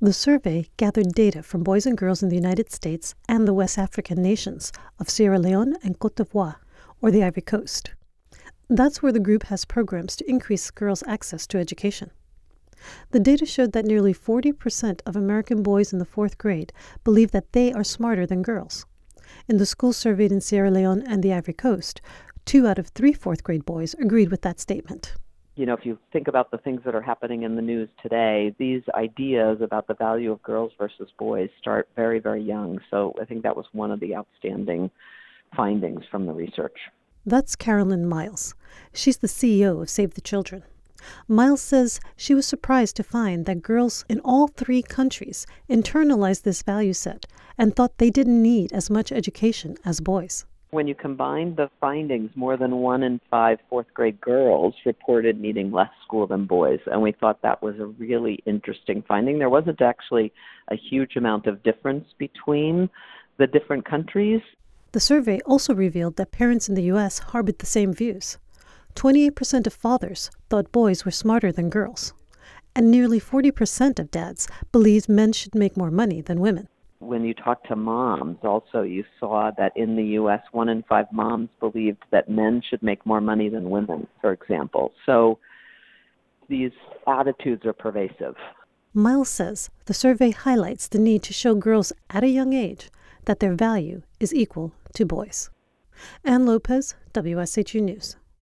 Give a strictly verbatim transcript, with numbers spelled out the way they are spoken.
The survey gathered data from boys and girls in the United States and the West African nations of Sierra Leone and Côte d'Ivoire, or the Ivory Coast. That's where the group has programs to increase girls' access to education. The data showed that nearly forty percent of American boys in the fourth grade believe that they are smarter than girls. In the schools surveyed in Sierra Leone and the Ivory Coast, two out of three fourth grade boys agreed with that statement. You know, if you think about the things that are happening in the news today, these ideas about the value of girls versus boys start very, very young. So I think that was one of the outstanding findings from the research. That's Carolyn Miles. She's the C E O of Save the Children. Miles says she was surprised to find that girls in all three countries internalized this value set and thought they didn't need as much education as boys. When you combine the findings, more than one in five fourth grade girls reported needing less school than boys, and we thought that was a really interesting finding. There wasn't actually a huge amount of difference between the different countries. The survey also revealed that parents in the U S harbored the same views. twenty-eight percent of fathers thought boys were smarter than girls, and nearly forty percent of dads believed men should make more money than women. When you talk to moms, also you saw that in the U S, one in five moms believed that men should make more money than women, for example. So these attitudes are pervasive. Miles says the survey highlights the need to show girls at a young age that their value is equal to boys. Ann Lopez, W S H U News.